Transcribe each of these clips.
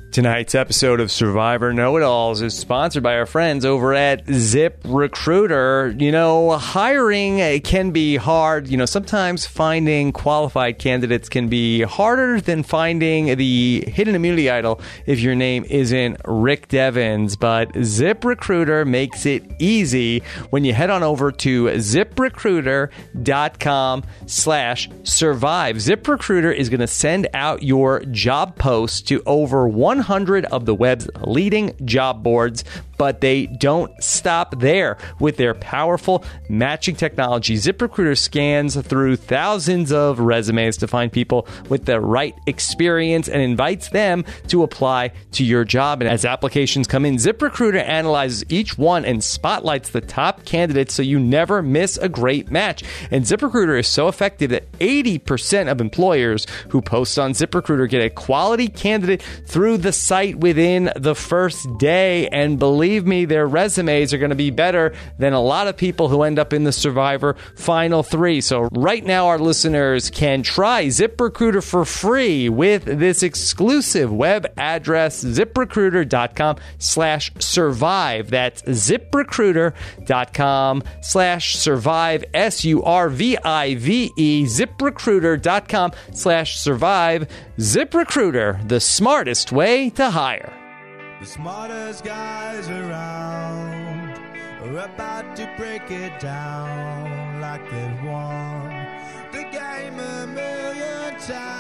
Tonight's episode of Survivor Know-It-Alls is sponsored by our friends over at ZipRecruiter. You know, hiring can be hard. You know, sometimes finding qualified candidates can be harder than finding the hidden immunity idol if your name isn't Rick Devens. But ZipRecruiter makes it easy when you head on over to ZipRecruiter.com/survive. ZipRecruiter is going to send out your job post to over 100 of the web's leading job boards, but they don't stop there. With their powerful matching technology, ZipRecruiter scans through thousands of resumes to find people with the right experience and invites them to apply to your job. And as applications come in, ZipRecruiter analyzes each one and spotlights the top candidates so you never miss a great match. And ZipRecruiter is so effective that 80% of employers who post on ZipRecruiter get a quality candidate through the site within the first day. And believe me, their resumes are going to be better than a lot of people who end up in the Survivor Final Three. So right now, our listeners can try ZipRecruiter for free with this exclusive web address, ZipRecruiter.com/survive. That's ZipRecruiter.com/survive, SURVIVE, ZipRecruiter.com/survive. ZipRecruiter, the smartest way to hire. The smartest guys around are about to break it down like they've won the game a million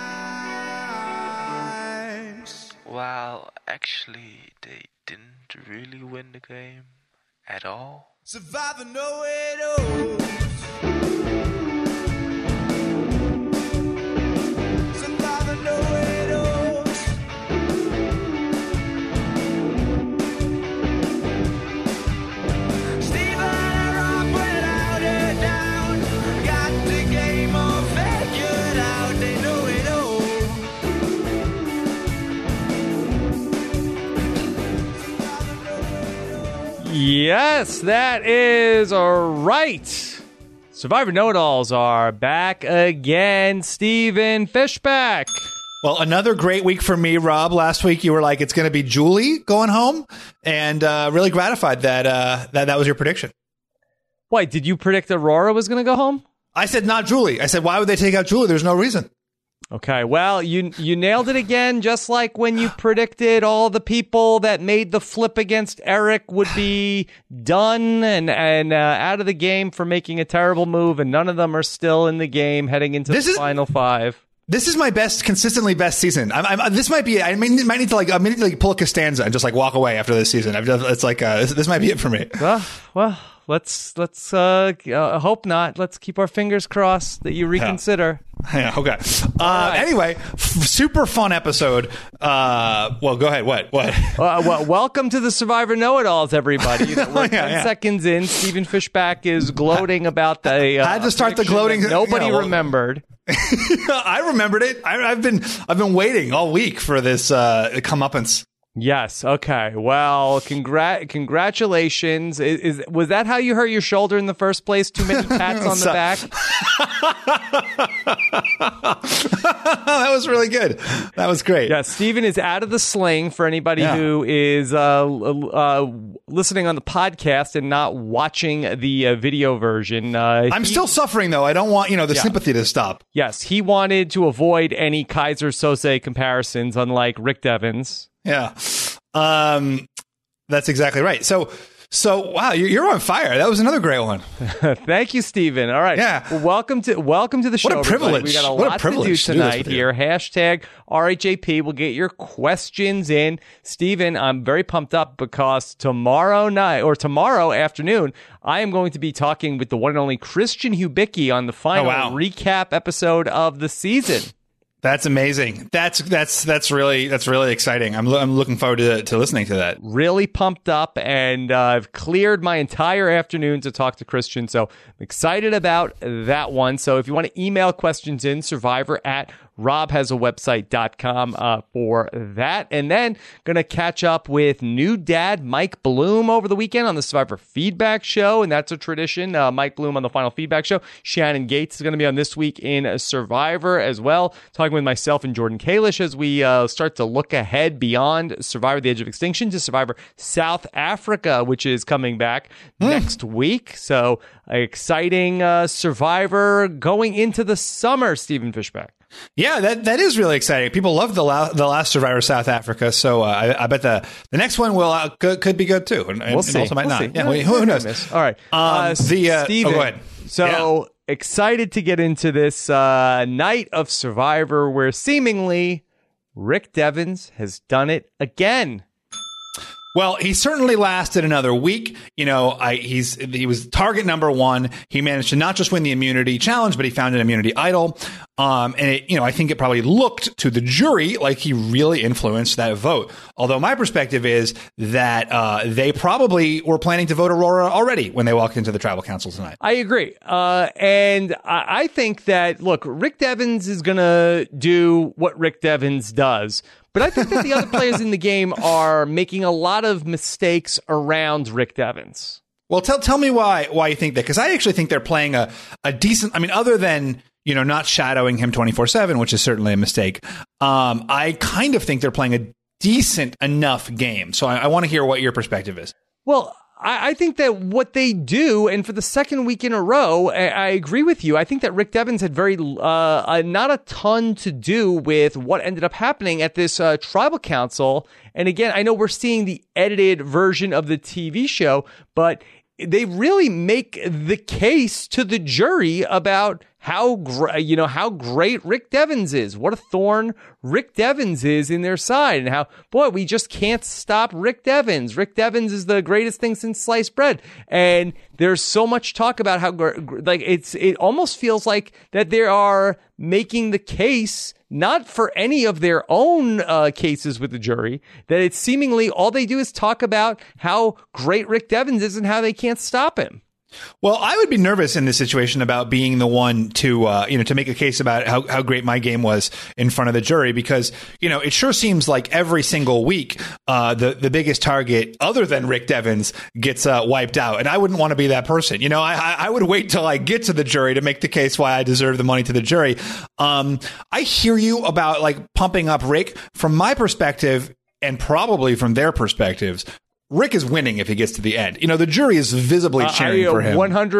times. Well, actually, they didn't really win the game at all. Survivor Know-It-Alls. Survivor Know-It-Alls. Steven and Rob without a doubt got the game all figured out. They know it all. Survivor Know-It-Alls. Yes, that is right. Survivor Know-It-Alls are back again. Steven Fishback. Well, another great week for me, Rob. Last week you were like, it's going to be Julie going home, and really gratified that that was your prediction. Wait, did you predict Aurora was going to go home? I said not Julie. I said, why would they take out Julie? There's no reason. Okay, well, you nailed it again, just like when you predicted all the people that made the flip against Eric would be done and out of the game for making a terrible move, and none of them are still in the game heading into the final five. This is my consistently best season. This might be. I might need to pull a Costanza and just like walk away after this season. It's like this might be it for me. Well, let's hope not. Let's keep our fingers crossed that you reconsider. Yeah. Okay. Right. Anyway, super fun episode. Well, go ahead. What? Well, welcome to the Survivor Know-It-Alls, everybody. We're 10 seconds in. Steven Fishback is gloating about the. I had to start the gloating. Nobody remembered. I remembered it. I've been waiting all week for this comeuppance. Yes. Okay. Well, congratulations. Was that how you hurt your shoulder in the first place? Too many pats on the back? That was really good. That was great. Yeah. Steven is out of the sling for anybody who is listening on the podcast and not watching the video version. I'm still suffering, though. I don't want the sympathy to stop. Yes. He wanted to avoid any Kaiser Sose comparisons, unlike Rick Devens. Yeah. That's exactly right. So wow, you're on fire. That was another great one. Thank you, Steven. All right. Yeah. Well, welcome to the show. What a privilege. We got a lot to do tonight here. Hashtag RHAP. We'll get your questions in. Steven, I'm very pumped up because tomorrow afternoon, I am going to be talking with the one and only Christian Hubicki on the final recap episode of the season. That's amazing. That's really exciting. I'm looking forward to listening to that. Really pumped up, and I've cleared my entire afternoon to talk to Christian, so I'm excited about that one. So if you want to email questions in, survivor@RHAP.com. Rob has a website.com for that. And then going to catch up with new dad Mike Bloom over the weekend on the Survivor Feedback Show. And that's a tradition. Mike Bloom on the Final Feedback Show. Shannon Gates is going to be on This Week in Survivor as well. Talking with myself and Jordan Kalish as we start to look ahead beyond Survivor: The Edge of Extinction to Survivor South Africa, which is coming back next week. So exciting Survivor going into the summer, Stephen Fishback. Yeah, that is really exciting. People loved the last Survivor South Africa, so I bet the next one will could be good too, and we'll see. also might not. See. Yeah, who knows? All right, Steven, go ahead. So excited to get into this night of Survivor, where seemingly Rick Devens has done it again. Well, he certainly lasted another week. You know, he was target number one. He managed to not just win the immunity challenge, but he found an immunity idol. I think it probably looked to the jury like he really influenced that vote. Although my perspective is that they probably were planning to vote Aurora already when they walked into the tribal council tonight. I agree. And I think that, look, Rick Devens is going to do what Rick Devens does. But I think that the other players in the game are making a lot of mistakes around Rick Devens. Well, tell me why you think that, because I actually think they're playing a decent. I mean, other than not shadowing him 24/7, which is certainly a mistake. I kind of think they're playing a decent enough game. So I want to hear what your perspective is. Well, I think that what they do, and for the second week in a row, I agree with you. I think that Rick Devens had not a ton to do with what ended up happening at this tribal council. And again, I know we're seeing the edited version of the TV show, but they really make the case to the jury about how great Rick Devens is, what a thorn Rick Devens is in their side, and how, boy, we just can't stop Rick Devens. Rick Devens is the greatest thing since sliced bread. And there's so much talk about how, it almost feels like that they are making the case, not for any of their own cases with the jury, that it's seemingly all they do is talk about how great Rick Devens is and how they can't stop him. Well, I would be nervous in this situation about being the one to make a case about how great my game was in front of the jury, because, it sure seems like every single week, the biggest target other than Rick Devens gets wiped out. And I wouldn't want to be that person. I would wait till I get to the jury to make the case why I deserve the money to the jury. I hear you about pumping up Rick. From my perspective, and probably from their perspectives, Rick is winning if he gets to the end. The jury is visibly cheering for him.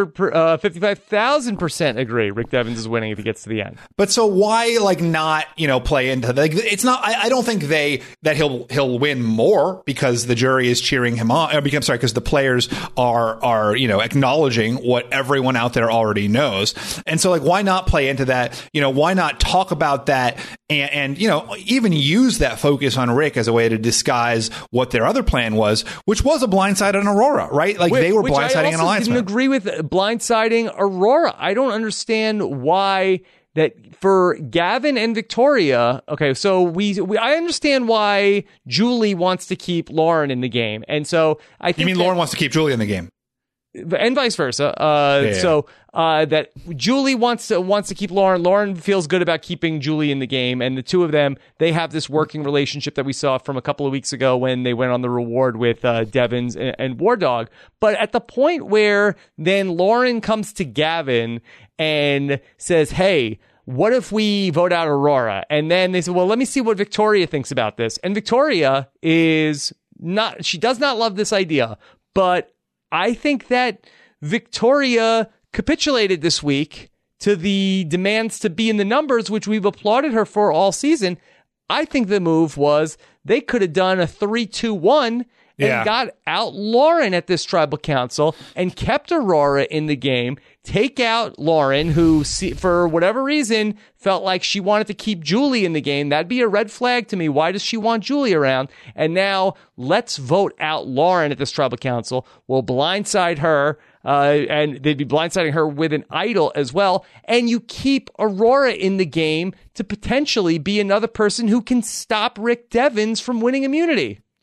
155,000% agree. Rick Devens is winning if he gets to the end. But so why not play into it's not. I don't think that he'll win more because the jury is cheering him on. Because the players are acknowledging what everyone out there already knows. And so why not play into that? Why not talk about that and even use that focus on Rick as a way to disguise what their other plan was, which was a blindside on Aurora, right? They were blindsiding an alliance. I didn't agree with blindsiding Aurora. I don't understand why that for Gavin and Victoria. Okay, so I understand why Julie wants to keep Lauren in the game, and so I think Lauren wants to keep Julie in the game. And vice versa. So that Julie wants to keep Lauren. Lauren feels good about keeping Julie in the game, and the two of them, they have this working relationship that we saw from a couple of weeks ago when they went on the reward with Devens and War Dog. But at the point where then Lauren comes to Gavin and says, "Hey, what if we vote out Aurora?" And then they say, "Well, let me see what Victoria thinks about this." And Victoria she does not love this idea, but I think that Victoria capitulated this week to the demands to be in the numbers, which we've applauded her for all season. I think the move was they could have done a 3-2-1 and got out Lauren at this tribal council and kept Aurora in the game. Take out Lauren, who, for whatever reason, felt like she wanted to keep Julie in the game. That'd be a red flag to me. Why does she want Julie around? And now let's vote out Lauren at this tribal council. We'll blindside her, and they'd be blindsiding her with an idol as well. And you keep Aurora in the game to potentially be another person who can stop Rick Devens from winning immunity.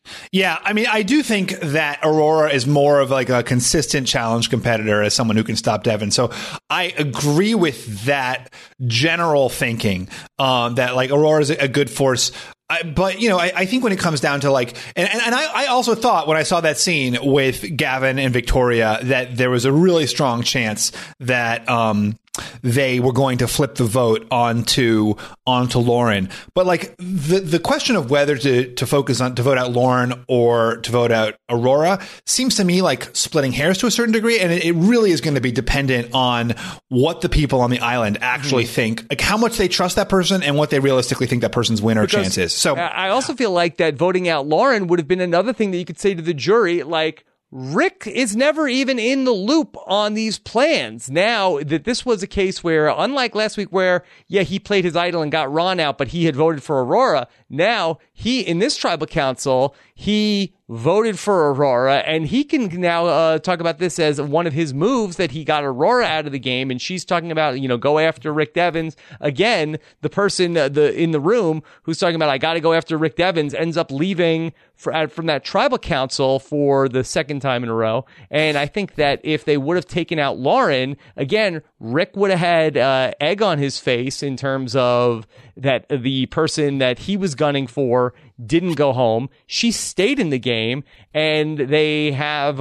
Yeah, I mean, I do think that Aurora is more of like a consistent challenge competitor as someone who can stop Devin. So I agree with that general thinking that like Aurora is a good force. But, I think when it comes down to like, and I also thought when I saw that scene with Gavin and Victoria that there was a really strong chance that they were going to flip the vote onto Lauren. But like the question of whether to focus on to vote out Lauren or to vote out Aurora seems to me like splitting hairs to a certain degree, and it really is going to be dependent on what the people on the island actually think, like how much they trust that person and what they realistically think that person's win or chance is. So I also feel like that voting out Lauren would have been another thing that you could say to the jury, like, Rick is never even in the loop on these plans. Now that this was a case where, unlike last week where, he played his idol and got Ron out, but he had voted for Aurora. Now in this tribal council, he voted for Aurora, and he can now talk about this as one of his moves that he got Aurora out of the game. And she's talking about, go after Rick Devens. Again, the person in the room who's talking about, I got to go after Rick Devens, ends up leaving from that tribal council for the second time in a row. And I think that if they would have taken out Lauren, again, Rick would have had egg on his face in terms of that the person that he was gunning for didn't go home. She stayed in the game, and they have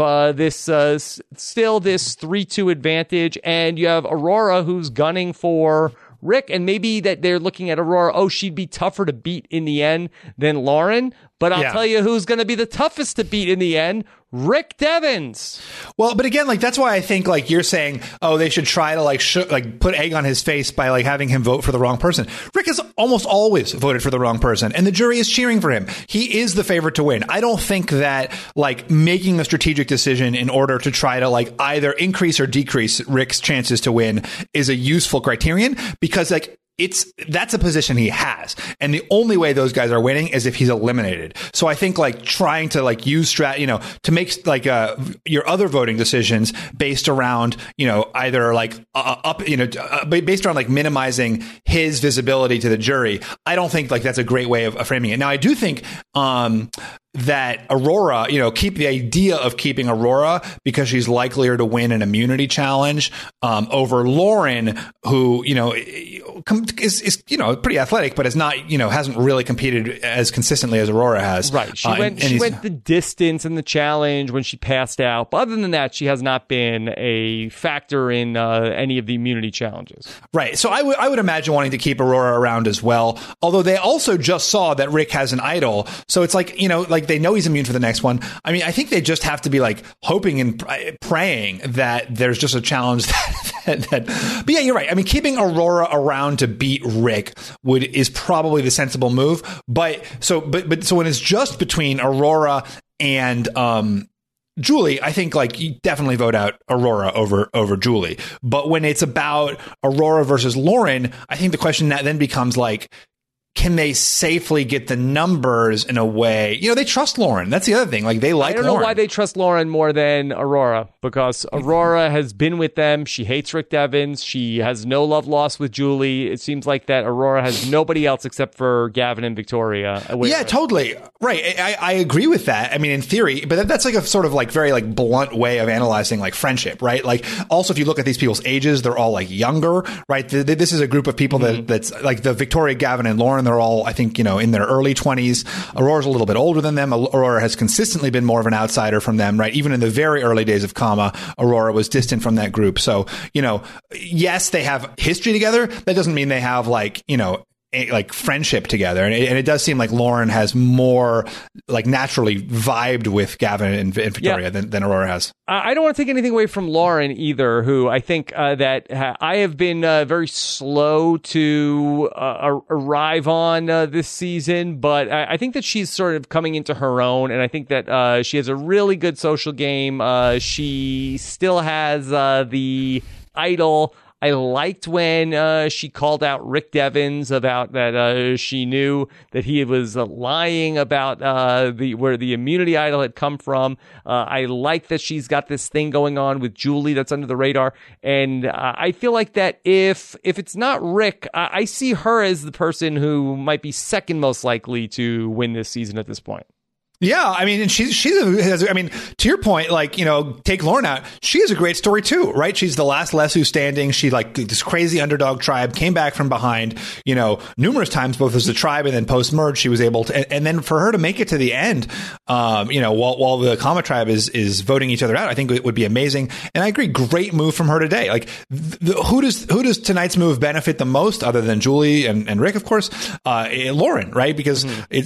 still this 3-2 advantage, and you have Aurora who's gunning for Rick, and maybe that they're looking at Aurora, she'd be tougher to beat in the end than Lauren. But I'll tell you who's going to be the toughest to beat in the end, Rick Devens. Well, but again, like that's why I think like you're saying, they should try to like put egg on his face by like having him vote for the wrong person. Rick has almost always voted for the wrong person, and the jury is cheering for him. He is the favorite to win. I don't think that like making a strategic decision in order to try to like either increase or decrease Rick's chances to win is a useful criterion, because like that's a position he has. And the only way those guys are winning is if he's eliminated. So I think like trying to like use to make like your other voting decisions based around, either like based around like minimizing his visibility to the jury. I don't think like that's a great way of framing it. Now, I do think, that Aurora, keep the idea of keeping Aurora because she's likelier to win an immunity challenge over Lauren, who, is pretty athletic, but is not, hasn't really competed as consistently as Aurora has. Right. She went the distance in the challenge when she passed out. But other than that, she has not been a factor in any of the immunity challenges. Right. So I would imagine wanting to keep Aurora around as well. Although they also just saw that Rick has an idol. So it's like, like they know he's immune for the next one. I mean, I think they just have to be like hoping and praying that there's just a challenge but yeah, you're right. I mean, keeping Aurora around to beat Rick is probably the sensible move. But when it's just between Aurora and Julie, I think like you definitely vote out Aurora over Julie. But when it's about Aurora versus Lauren, I think the question that then becomes like, can they safely get the numbers in a way? They trust Lauren. That's the other thing. Like, they like Lauren. I don't know why they trust Lauren more than Aurora, because Aurora has been with them. She hates Rick Devens. She has no love lost with Julie. It seems like that Aurora has nobody else except for Gavin and Victoria. Yeah, totally. Right. I agree with that. I mean, in theory, but that's like a sort of like very like blunt way of analyzing like friendship, right? Like, also, if you look at these people's ages, they're all like younger, right? This is a group of people that's like the Victoria, Gavin, and Lauren. They're all, I think, in their early 20s. Aurora's a little bit older than them. Aurora has consistently been more of an outsider from them, right? Even in the very early days of Kama, Aurora was distant from that group. So, yes, they have history together. That doesn't mean they have like friendship together. And it does seem like Lauren has more like naturally vibed with Gavin and Victoria than Aurora has. I don't want to take anything away from Lauren either, who I think that I have been very slow to arrive on this season, but I think that she's sort of coming into her own, and I think that she has a really good social game. She still has the idol. I liked when she called out Rick Devens about that she knew that he was lying about where the immunity idol had come from. I like that she's got this thing going on with Julie that's under the radar, and I feel like that if it's not Rick, I see her as the person who might be second most likely to win this season at this point. Yeah, I mean, and I mean, to your point, like, you know, take Lauren out. She has a great story too, right? She's the last Lesu standing. She, like, this crazy underdog tribe, came back from behind, you know, numerous times, both as a tribe and then post merge. She was able to, and then for her to make it to the end, you know, while the Kama tribe is voting each other out, I think it would be amazing. And I agree, great move from her today. Like, who does tonight's move benefit the most, other than Julie and Rick, of course? Lauren, right? Because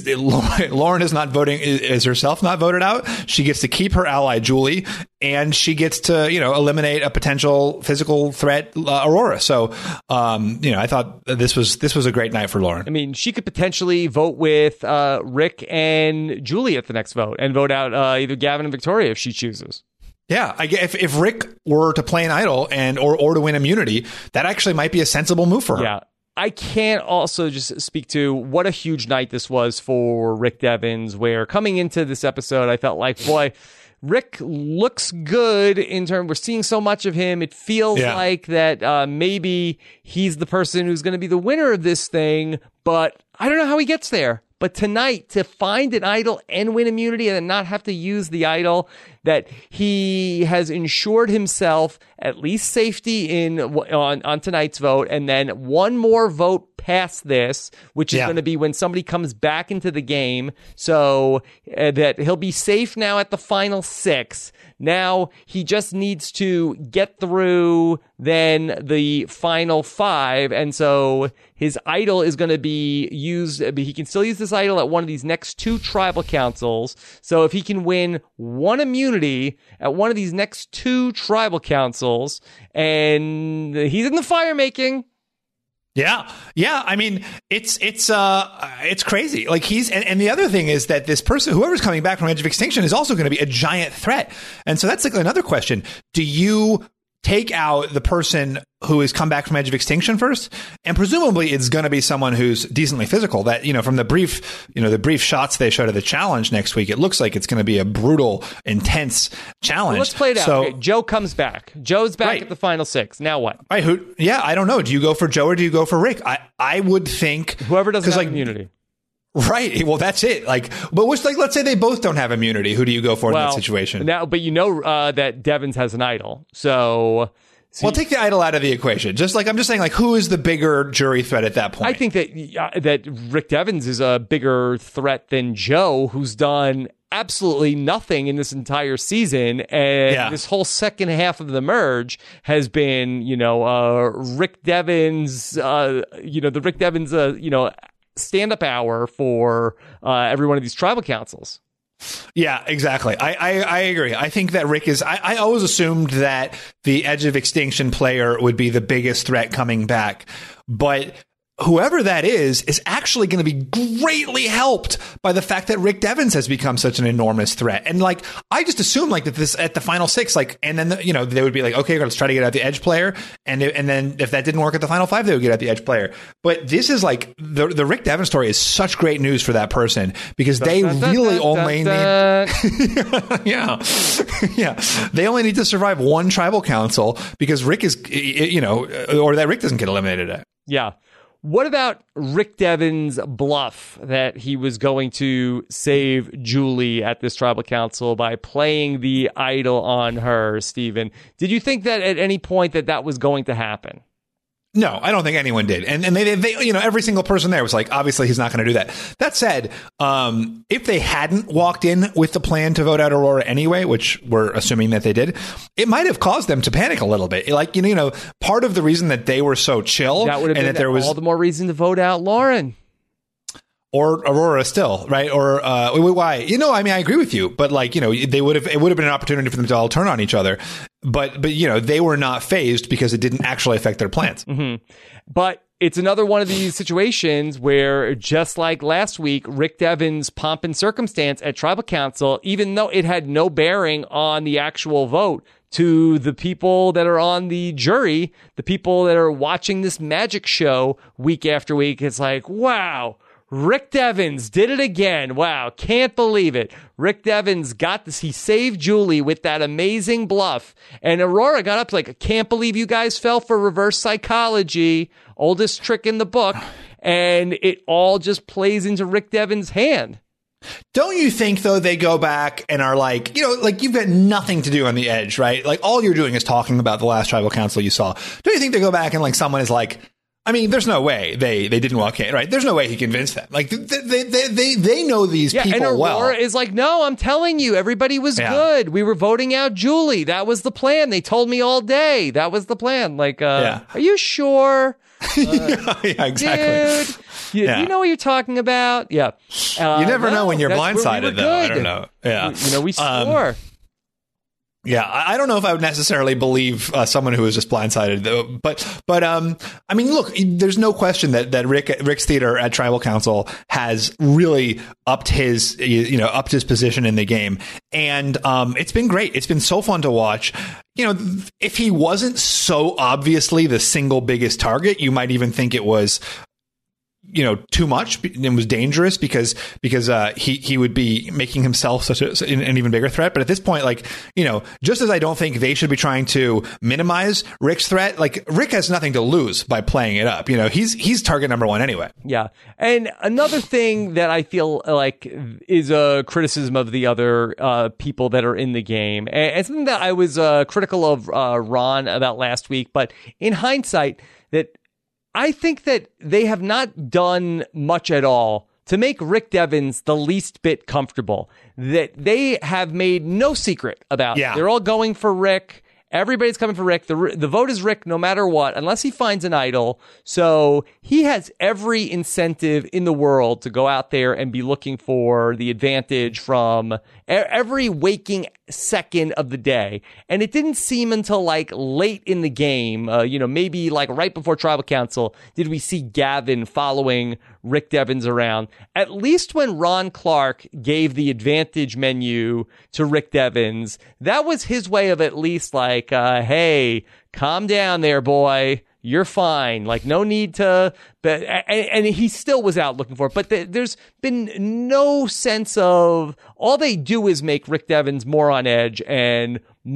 Lauren is not voting. Is herself not voted out. She gets to keep her ally Julie, and she gets to, you know, eliminate a potential physical threat, Aurora. So, you know, I thought this was a great night for Lauren. I mean, she could potentially vote with Rick and Julie at the next vote, and vote out either Gavin and Victoria if she chooses. Yeah, if Rick were to play an idol or to win immunity, that actually might be a sensible move for her. Yeah. I can't also just speak to what a huge night this was for Rick Devens, where coming into this episode, I felt like, boy, Rick looks good in terms, we're seeing so much of him. It feels like that maybe he's the person who's going to be the winner of this thing, but I don't know how he gets there. But tonight, to find an idol and win immunity and not have to use the idol, that he has ensured himself at least safety on tonight's vote, and then one more vote past this, which is going to be when somebody comes back into the game, so that he'll be safe now at the final 6. Now he just needs to get through then the final 5, and so his idol is going to be used. He can still use this idol at one of these next 2 tribal councils. So if he can win one immunity at one of these next 2 tribal councils, and he's in the fire making. Yeah. I mean, it's crazy. Like and the other thing is that this person, whoever's coming back from Edge of Extinction, is also going to be a giant threat. And so that's like another question. Do you take out the person who has come back from Edge of Extinction first? And presumably it's going to be someone who's decently physical. That, you know, from the brief shots they showed of the challenge next week, it looks like it's going to be a brutal, intense challenge. Well, let's play it out. Okay, Joe comes back. Joe's back at the final 6. Now what? Right. I don't know. Do you go for Joe or do you go for Rick? I would think whoever doesn't have immunity. Right. Well, that's it. Like, but let's say they both don't have immunity. Who do you go for in that situation? Now, but you know that Devens has an idol. So well, take the idol out of the equation. I'm just saying, like, who is the bigger jury threat at that point? I think that Rick Devens is a bigger threat than Joe, who's done absolutely nothing in this entire season, and this whole second half of the merge has been, Rick Devens, the Rick Devens, stand-up hour for every one of these tribal councils. Yeah, exactly. I agree. I think that Rick is... I always assumed that the Edge of Extinction player would be the biggest threat coming back. But whoever that is actually going to be greatly helped by the fact that Rick Devens has become such an enormous threat. And like, I just assumed like that this at the final 6, like, and then they would be like, okay, let's try to get out the Edge player, and then if that didn't work at the final 5, they would get out the Edge player. But this is like the Rick Devens story is such great news for that person, because they really only need they only need to survive one tribal council, because Rick is or that Rick doesn't get eliminated. Yeah. What about Rick Devens' bluff that he was going to save Julie at this tribal council by playing the idol on her, Steven? Did you think that at any point that was going to happen? No, I don't think anyone did. And they every single person there was like, obviously he's not going to do that. That said, if they hadn't walked in with the plan to vote out Aurora anyway, which we're assuming that they did, it might have caused them to panic a little bit. Like, part of the reason that they were so chill, that would have been all the more reason to vote out Lauren. Or Aurora still, right? Or why? I agree with you, but like, it would have been an opportunity for them to all turn on each other. But they were not phased because it didn't actually affect their plans. Mm-hmm. But it's another one of these situations where, just like last week, Rick Devens' pomp and circumstance at Tribal Council, even though it had no bearing on the actual vote, to the people that are on the jury, the people that are watching this magic show week after week, it's like, wow, Rick Devens did it again. Wow, can't believe it. Rick Devens got this. He saved Julie with that amazing bluff. And Aurora got up like, can't believe you guys fell for reverse psychology. Oldest trick in the book. And it all just plays into Rick Devens' hand. Don't you think, though, they go back and are like, like you've got nothing to do on the edge, right? Like all you're doing is talking about the last tribal council you saw. Don't you think they go back and like someone is like, I mean, there's no way they didn't walk in, right? There's no way he convinced them. Like they know these people and Aurora well. is like, no, I'm telling you, everybody was good. We were voting out Julie. That was the plan. They told me all day. That was the plan. Like, are you sure? Yeah, exactly. Dude, you know what you're talking about? Yeah. You never know when you're blindsided, though. I don't know. Yeah. We swore. Yeah, I don't know if I would necessarily believe someone who was just blindsided, though. But I mean, look, there's no question that Rick's theater at Tribal Council has really upped his position in the game, and it's been great. It's been so fun to watch. If he wasn't so obviously the single biggest target, you might even think it was too much and was dangerous because he would be making himself such an even bigger threat. But at this point, like, just as I don't think they should be trying to minimize Rick's threat, like Rick has nothing to lose by playing it up. He's target number one anyway. Yeah. And another thing that I feel like is a criticism of the other people that are in the game, and something that I was critical of Ron about last week, but in hindsight, that I think that they have not done much at all to make Rick Devens the least bit comfortable. That they have made no secret about. Yeah. They're all going for Rick. Everybody's coming for Rick. The vote is Rick no matter what, unless he finds an idol. So he has every incentive in the world to go out there and be looking for the advantage from every waking second of the day. And it didn't seem until like late in the game, maybe like right before Tribal Council, did we see Gavin following Rick Devens around. At least when Ron Clark gave the advantage menu to Rick Devens, that was his way of at least like, hey, calm down there, boy. You're fine. Like, no need to. But and he still was out looking for it. But there's been no sense of. All they do is make Rick Devens more on edge and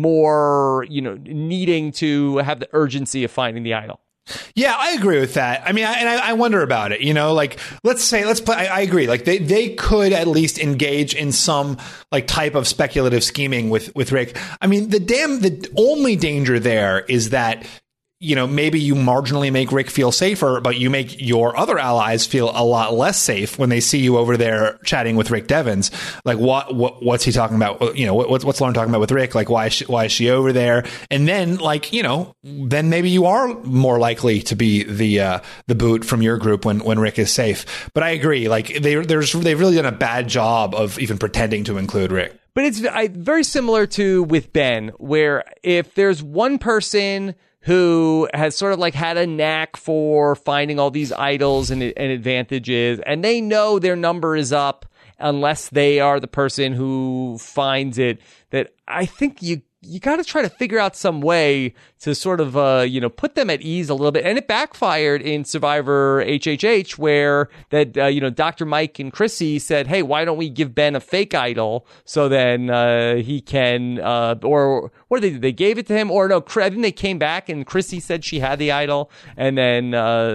more, needing to have the urgency of finding the idol. Yeah, I agree with that. I mean, I wonder about it. Like, let's play. I agree. Like, they could at least engage in some like type of speculative scheming with Rick. I mean, the only danger there is that, maybe you marginally make Rick feel safer, but you make your other allies feel a lot less safe when they see you over there chatting with Rick Devens. Like, what's he talking about? What's Lauren talking about with Rick? Like, why is she over there? And then, like, then maybe you are more likely to be the boot from your group when Rick is safe. But I agree. Like, they've really done a bad job of even pretending to include Rick. But it's very similar to with Ben, where if there's one person who has sort of like had a knack for finding all these idols and advantages, and they know their number is up unless they are the person who finds it, that I think you got to try to figure out some way to sort of, put them at ease a little bit. And it backfired in Survivor HHH, where that, Dr. Mike and Chrissy said, hey, why don't we give Ben a fake idol so then he can, or what did they do? They gave it to him, or no, I think they came back and Chrissy said she had the idol, and then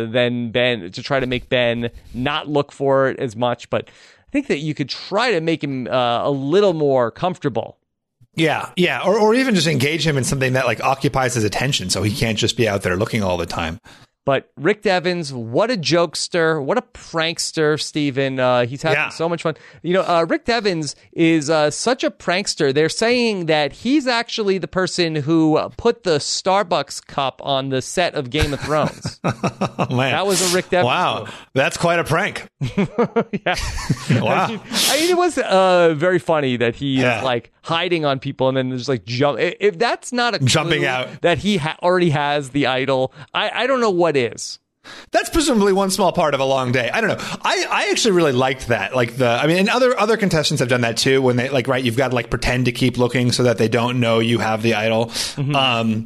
Ben, to try to make Ben not look for it as much. But I think that you could try to make him a little more comfortable. Yeah. Or even just engage him in something that like occupies his attention so he can't just be out there looking all the time. But Rick Devens, what a jokester, what a prankster, Steven. He's having so much fun. Rick Devens is such a prankster. They're saying that he's actually the person who put the Starbucks cup on the set of Game of Thrones. Oh, man. That was a Rick Devens. Wow. Move. That's quite a prank. Yeah. Wow. I mean, it was very funny that he is like hiding on people and then just like jump. If that's not a clue jumping out that he already has the idol, I don't know what is. That's presumably one small part of a long day. I don't know. I actually really liked that. Like and other contestants have done that too, when they like, right, you've got to like pretend to keep looking so that they don't know you have the idol. Mm-hmm.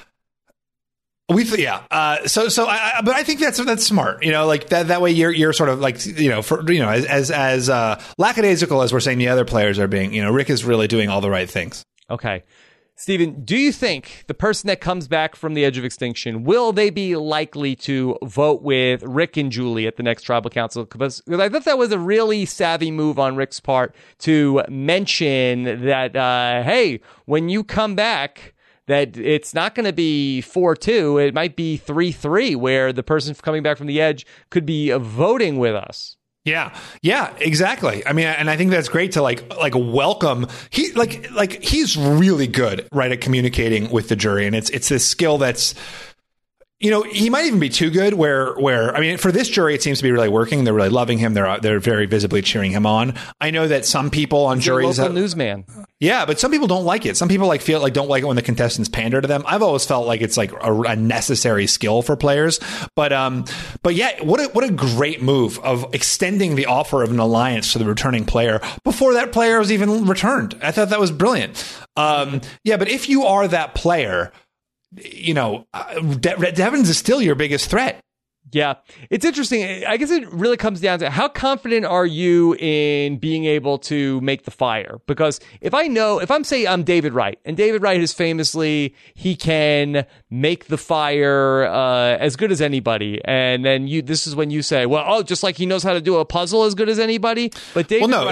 But I think that's smart. Like that way you're sort of like, as lackadaisical as we're saying the other players are being, Rick is really doing all the right things. Okay. Steven, do you think the person that comes back from the edge of extinction, will they be likely to vote with Rick and Julie at the next tribal council? Because I thought that was a really savvy move on Rick's part to mention that, hey, when you come back, that it's not going to be 4-2. It might be 3-3, where the person coming back from the edge could be voting with us. Yeah, exactly. I mean, and I think that's great to like welcome. He's really good, right, at communicating with the jury, and it's this skill that's, you know, he might even be too good. Where I mean, for this jury, it seems to be really working. They're really loving him. They're very visibly cheering him on. I know that some people on juries, local newsman. Yeah, but some people don't like it. Some people don't like it when the contestants pander to them. I've always felt like it's like a necessary skill for players. But yeah, what a great move of extending the offer of an alliance to the returning player before that player was even returned. I thought that was brilliant. Yeah, but if you are that player, you know, Devins is still your biggest threat. Yeah, it's interesting. I guess it really comes down to how confident are you in being able to make the fire? Because if I'm David Wright, and David Wright is famously, he can make the fire as good as anybody. And then this is when you say, well, just like he knows how to do a puzzle as good as anybody. But David no.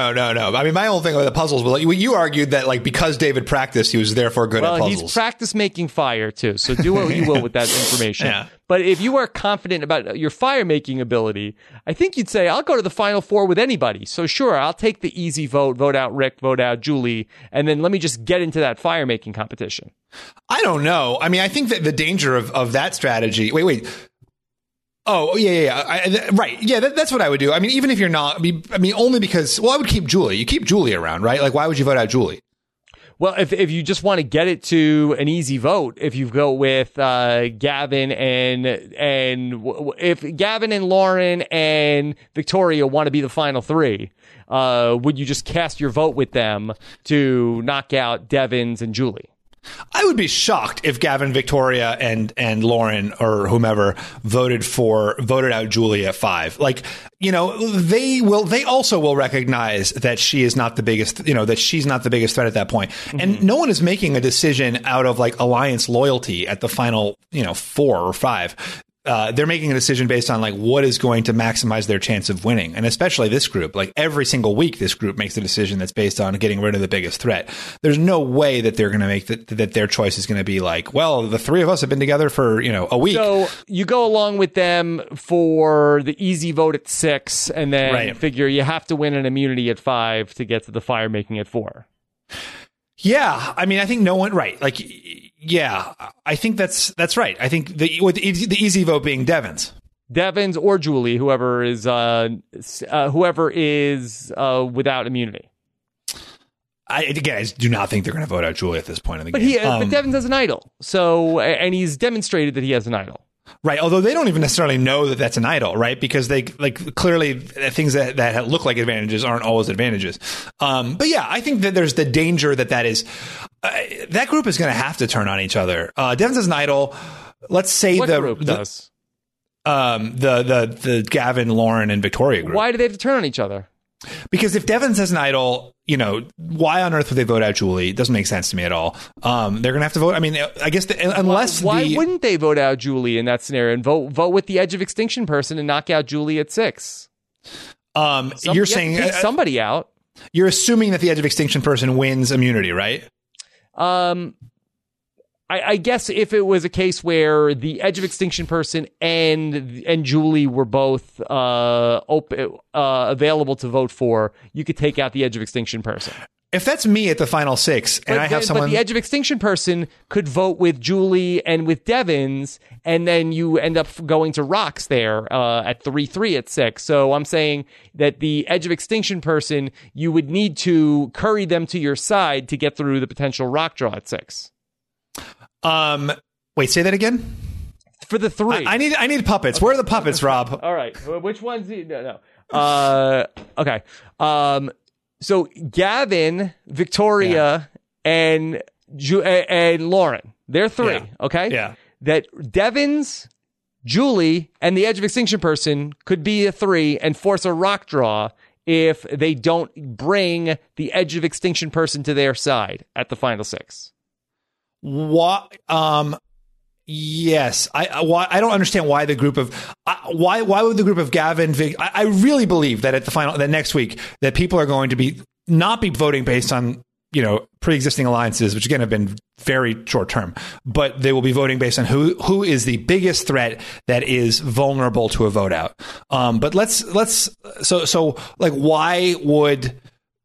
I mean, my whole thing with the puzzles was you argued that like because David practiced, he was therefore good at puzzles. He's practiced making fire too. So do what you will with that information. Yeah. But if you are confident about your fire-making ability, I think you'd say, I'll go to the Final Four with anybody. So sure, I'll take the easy vote out Rick, vote out Julie, and then let me just get into that fire-making competition. I don't know. I mean, I think that the danger of that strategy... Wait. Oh, yeah. Right. Yeah, that's what I would do. I mean, even if you're not... I mean, only because... Well, I would keep Julie. You keep Julie around, right? Like, why would you vote out Julie? Well, if you just want to get it to an easy vote, if you go with Gavin and if Gavin and Lauren and Victoria want to be the final three, would you just cast your vote with them to knock out Devins and Julie? I would be shocked if Gavin, Victoria, and Lauren or whomever voted out Julie at 5. Like, you know, they also will recognize that she is not the biggest, you know, that she's not the biggest threat at that point. Mm-hmm. And no one is making a decision out of like alliance loyalty at the final, you know, 4 or 5. They're making a decision based on like what is going to maximize their chance of winning. And especially this group, like every single week, this group makes a decision that's based on getting rid of the biggest threat. There's no way that they're going to make that their choice is going to be like, well, the three of us have been together for, you know, a week. So you go along with them for the easy vote at 6 and then figure you have to win an immunity at 5 to get to the fire making at 4. Yeah. I mean, I think no one, right. Like, yeah, I think that's right. I think the easy vote being Devins or Julie, whoever is without immunity. I do not think they're going to vote out Julie at this point in the game. But Devins has an idol, and he's demonstrated that he has an idol. Right, although they don't even necessarily know that that's an idol, right? Because they like clearly things that look like advantages aren't always advantages. But yeah, I think that there's the danger that is that group is going to have to turn on each other. Devins is an idol. Let's say what group does the Gavin, Lauren, and Victoria group. Why do they have to turn on each other? Because if Devins has an idol, you know, why on earth would they vote out Julie? It doesn't make sense to me at all. They're going to have to vote. I mean, I guess why wouldn't they vote out Julie in that scenario and vote with the Edge of Extinction person and knock out Julie at 6? You're saying take somebody out. You're assuming that the Edge of Extinction person wins immunity, right? I guess if it was a case where the Edge of Extinction person and Julie were both available to vote for, you could take out the Edge of Extinction person. If that's me at the final 6, and I have someone... But the Edge of Extinction person could vote with Julie and with Devins, and then you end up going to rocks there at 3-3 at 6. So I'm saying that the Edge of Extinction person, you would need to curry them to your side to get through the potential rock draw at 6. Wait, say that again? For the 3. I need puppets. Okay. Where are the puppets, Rob? All right. Which ones? No. Okay. So Gavin, Victoria, and Lauren. They're 3. Yeah. Okay. Yeah. That Devins, Julie, and the Edge of Extinction person could be a 3 and force a rock draw if they don't bring the Edge of Extinction person to their side at the final 6. What? Yes, I don't understand why the group of why would the group of Gavin Vic, I really believe that at that next week that people are going to not be voting based on pre-existing alliances, which again have been very short term, but they will be voting based on who is the biggest threat that is vulnerable to a vote out. But so why would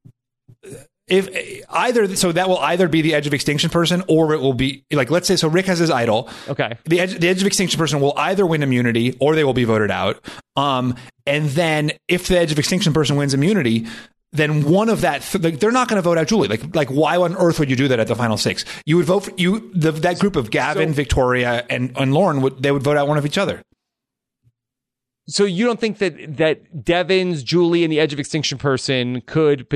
that will either be the Edge of Extinction person, or it will be let's say, so Rick has his idol. Okay. The Edge of Extinction person will either win immunity or they will be voted out. And then if the Edge of Extinction person wins immunity, then one of that, they're not going to vote out Julie. Like why on earth would you do that at the final 6? You would vote for that group of Gavin, Victoria, and Lauren would vote out one of each other. So you don't think that Devins, Julie, and the Edge of Extinction person could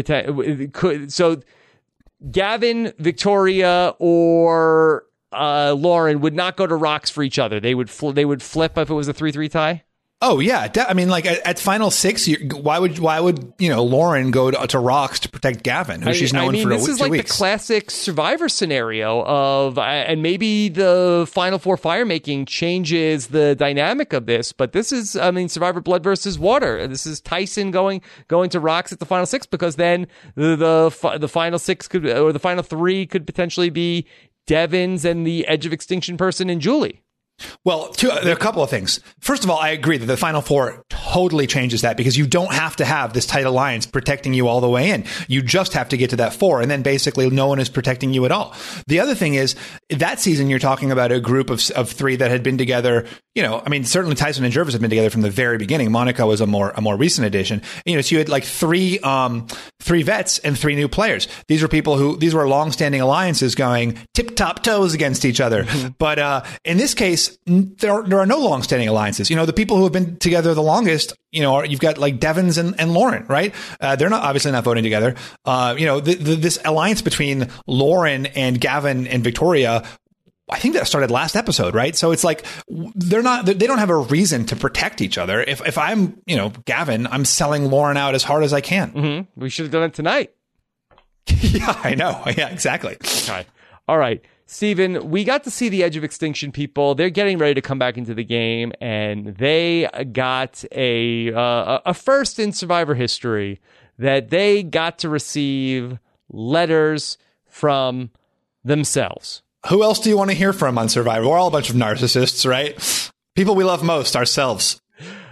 so Gavin, Victoria, or Lauren would not go to rocks for each other. They would flip if it was a 3-3 tie? Oh yeah, I mean, at final 6, why would Lauren go to rocks to protect Gavin, who she's known for 2 weeks? This is like the classic Survivor scenario of, and maybe the Final Four fire making changes the dynamic of this, but this is, Survivor Blood versus Water. This is Tyson going to rocks at the final 6, because then the final 6 or the final 3 could potentially be Devins and the Edge of Extinction person and Julie. Well, there are a couple of things. First of all, I agree that the Final Four totally changes that, because you don't have to have this tight alliance protecting you all the way in. You just have to get to that 4, and then basically no one is protecting you at all. The other thing is, that season you're talking about a group of 3 that had been together. Certainly Tyson and Jervis have been together from the very beginning. Monica was a more recent addition. So you had like 3 vets and 3 new players. These were long-standing alliances going tip-top toes against each other. But in this case, there are no long-standing alliances. The people who have been together the longest, you've got like Devins and Lauren, right? They're obviously not voting together. This alliance between Lauren and Gavin and Victoria, I think that started last episode, right? So it's like they don't have a reason to protect each other. If I'm, Gavin, I'm selling Lauren out as hard as I can. Mm-hmm. We should have done it tonight. Yeah, I know. Yeah, exactly. Okay. All right. Steven, we got to see the Edge of Extinction people. They're getting ready to come back into the game, and they got a first in Survivor history that they got to receive letters from themselves. Who else do you want to hear from on Survivor? We're all a bunch of narcissists, right? People we love most, ourselves.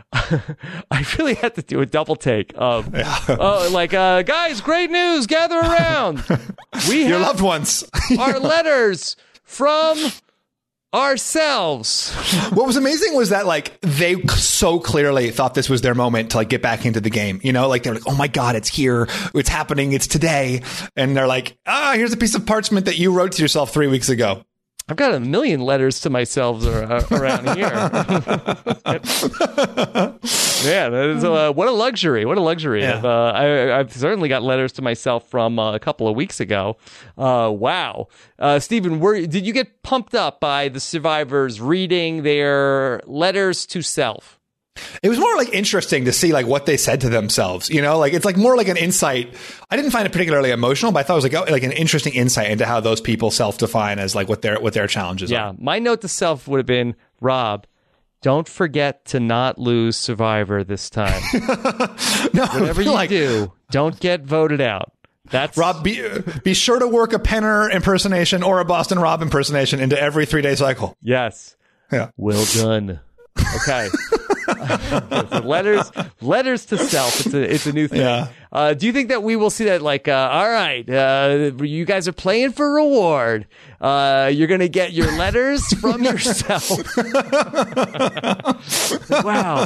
I really had to do a double take of, guys, great news, gather around. We have your loved ones. Our letters from ourselves. What was amazing was that they so clearly thought this was their moment to get back into the game. They're like, oh my God, it's here. It's happening. It's today. And they're like, here's a piece of parchment that you wrote to yourself 3 weeks ago. I've got a million letters to myself around here. Man, what a luxury. What a luxury. Yeah. I've certainly got letters to myself from a couple of weeks ago. Wow. Steven, did you get pumped up by the survivors reading their letters to self? It was more interesting to see what they said to themselves, it's more like an insight. I didn't find it particularly emotional, but I thought it was like an interesting insight into how those people self-define as what their challenges are. Yeah. My note to self would have been, Rob, don't forget to not lose Survivor this time. No, whatever you do, don't get voted out. That's Rob, be sure to work a Penner impersonation or a Boston Rob impersonation into every 3-day cycle. Yes. Yeah. Well done. Okay. letters to self. It's a new thing. Yeah. Do you think that we will see that all right, you guys are playing for reward. You're going to get your letters from yourself. Wow.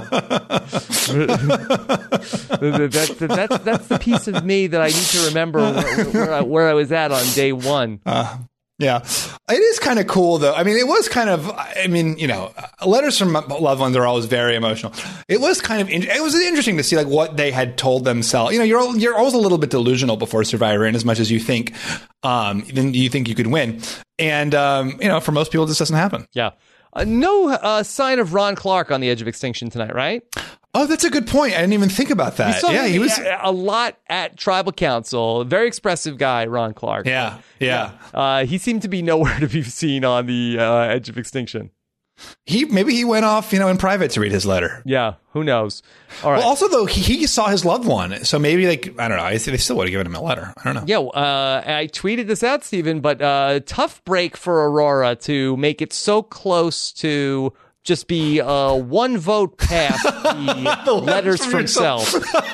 That's the piece of me that I need to remember where I was at on day 1. Yeah, it is kind of cool, though. It was kind of, letters from loved ones are always very emotional. It was it was interesting to see what they had told themselves. You're always a little bit delusional before Survivor, in as much as you think, then you think you could win. And, for most people, this doesn't happen. Yeah. No sign of Ron Clark on the edge of extinction tonight, right? Oh, that's a good point. I didn't even think about that. He was a lot at Tribal Council. Very expressive guy, Ron Clark. Yeah. He seemed to be nowhere to be seen on the edge of extinction. Maybe he went off, in private to read his letter. Yeah, who knows? All right. Well, also though, he saw his loved one, so maybe I don't know. They still would have given him a letter. I don't know. Yeah, I tweeted this out, Stephen, but tough break for Aurora to make it so close to just be one vote past the letters from self.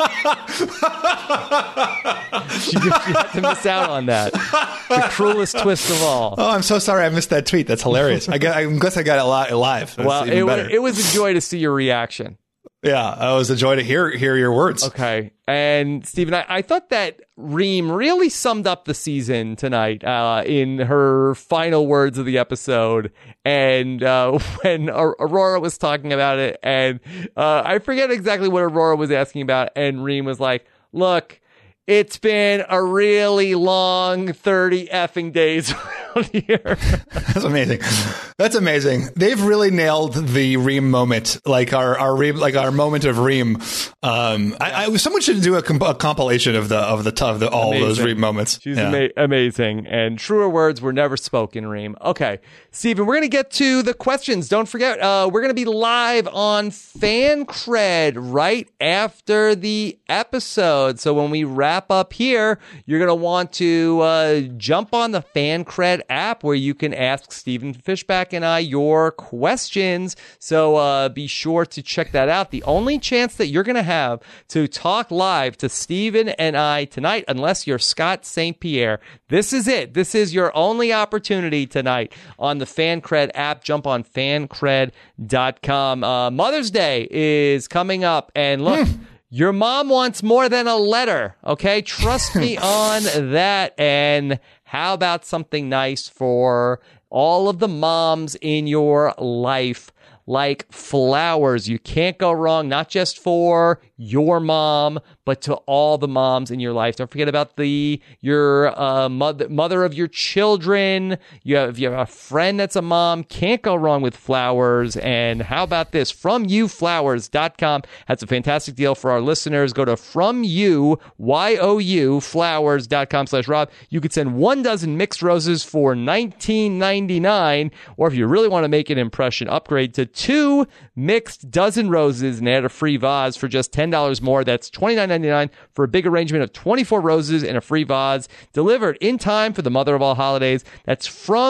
She had to miss out on that. The cruelest twist of all. Oh, I'm so sorry I missed that tweet. That's hilarious. I'm glad I got it live. Well, it was a joy to see your reaction. Yeah, it was a joy to hear your words. Okay. And Stephen, I thought that Reem really summed up the season tonight in her final words of the episode. And when Aurora was talking about it, and I forget exactly what Aurora was asking about, and Reem was like, look, it's been a really long 30 effing days around here. That's amazing. That's amazing. They've really nailed the Reem moment, like our Reem, like our moment of Reem. Someone should do a compilation of all those Reem moments. She's amazing, and truer words were never spoken, Reem. Okay, Stephen, we're gonna get to the questions. Don't forget, we're gonna be live on Fan Cred right after the episode. So when we wrap up here, you're going to want to jump on the Fan Cred app where you can ask Stephen Fishback and I your questions. So be sure to check that out. The only chance that you're going to have to talk live to Stephen and I tonight, unless you're Scott St. Pierre, this is it. This is your only opportunity tonight on the Fan Cred app. Jump on fancred.com. Mother's Day is coming up, and look, your mom wants more than a letter, okay? Trust me on that. And how about something nice for all of the moms in your life, like flowers? You can't go wrong, not just for your mom, but to all the moms in your life. Don't forget about your mother of your children. If you have a friend that's a mom, can't go wrong with flowers. And how about this? FromYouFlowers.com has a fantastic deal for our listeners. Go to FromYouFlowers.com/Rob. You could send 1 dozen mixed roses for $19.99, or if you really want to make an impression, upgrade to 2 mixed dozen roses and add a free vase for just $10 more. That's $29.99 for a big arrangement of 24 roses and a free vase, delivered in time for the mother of all holidays. That's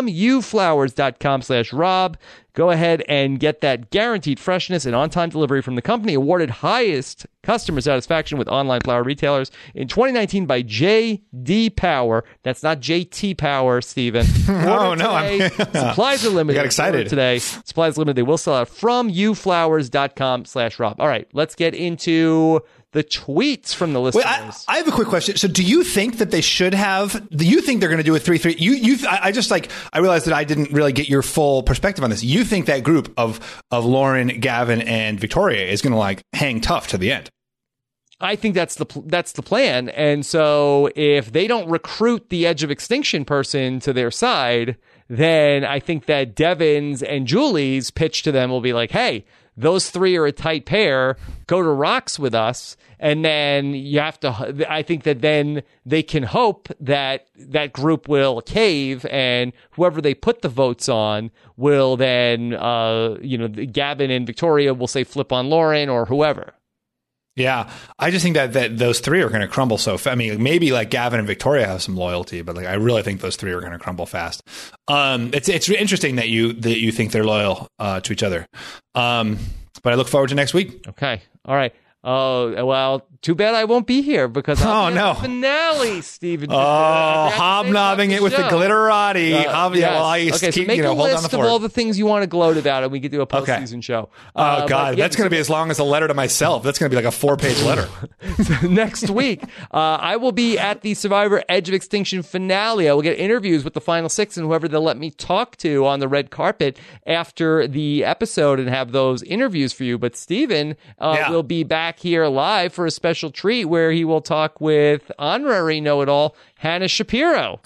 FromYouFlowers.com/Rob. Go ahead and get that guaranteed freshness and on-time delivery from the company awarded highest customer satisfaction with online flower retailers in 2019 by J.D. Power. That's not J.T. Power, Stephen. Oh, no. Supplies are limited. I got excited. Today. Supplies limited. They will sell out. FromYouFlowers.com/Rob. All right, let's get into the tweets from the listeners. Wait, I have a quick question. So do you think that they should have, do you think they're going to do a 3-3? I realized that I didn't really get your full perspective on this. You think that group of Lauren, Gavin, and Victoria is going to hang tough to the end? I think that's the plan. And so if they don't recruit the Edge of Extinction person to their side, then I think that Devin's and Julie's pitch to them will be like, hey, those 3 are a tight pair. Go to Rocks with us. And then I think that then they can hope that that group will cave, and whoever they put the votes on will then, Gavin and Victoria will say flip on Lauren or whoever. Yeah, I just think that those 3 are going to crumble so fast. I mean, maybe Gavin and Victoria have some loyalty, but I really think those 3 are going to crumble fast. It's interesting that you think they're loyal to each other. But I look forward to next week. Okay. All right. Oh, well, too bad I won't be here because I'll be at the finale, Stephen. Oh, hobnobbing it with the glitterati. Yes. Okay, so make a list of all the things you want to gloat about, and we could do a postseason show. Oh, God. That's going to be as long as a letter to myself. That's going to be like a 4-page letter. So next week, I will be at the Survivor Edge of Extinction finale. I will get interviews with the final 6 and whoever they'll let me talk to on the red carpet after the episode and have those interviews for you. But Stephen will be back here live for a special treat where he will talk with honorary know-it-all Hannah Shapiro.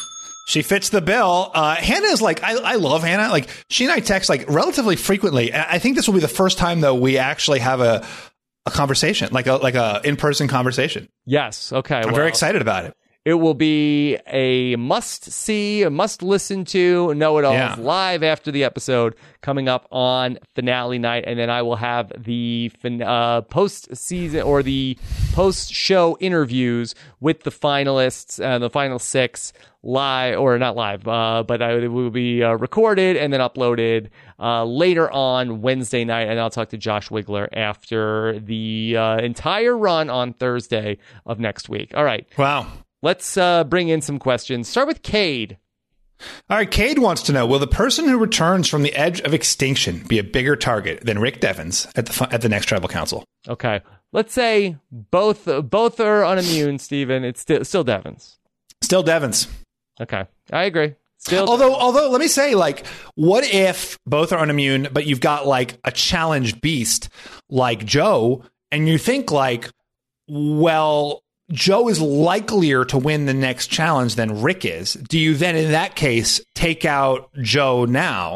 She fits the bill. Hannah is like, I love Hannah. Like, she and I text like relatively frequently. And I think this will be the first time though we actually have a conversation, like a in-person conversation. Yes. Okay. I'm very excited about it. It will be a must-see, a must-listen to, know-it-alls live after the episode coming up on finale night. And then I will have the post-season or the post-show interviews with the finalists, the final 6 live, or not live, but it will be recorded and then uploaded later on Wednesday night. And I'll talk to Josh Wigler after the entire run on Thursday of next week. All right. Wow. Let's bring in some questions. Start with Cade. All right, Cade wants to know, will the person who returns from the edge of extinction be a bigger target than Rick Devens at the next Tribal Council? Okay. Let's say both are unimmune, Steven. It's still Devens. Still Devens. Okay. I agree. Still. Although, let me say, like, what if both are unimmune, but you've got, like, a challenge beast like Joe, and you think, like, well, Joe is likelier to win the next challenge than Rick is. Do you then, in that case, take out Joe now?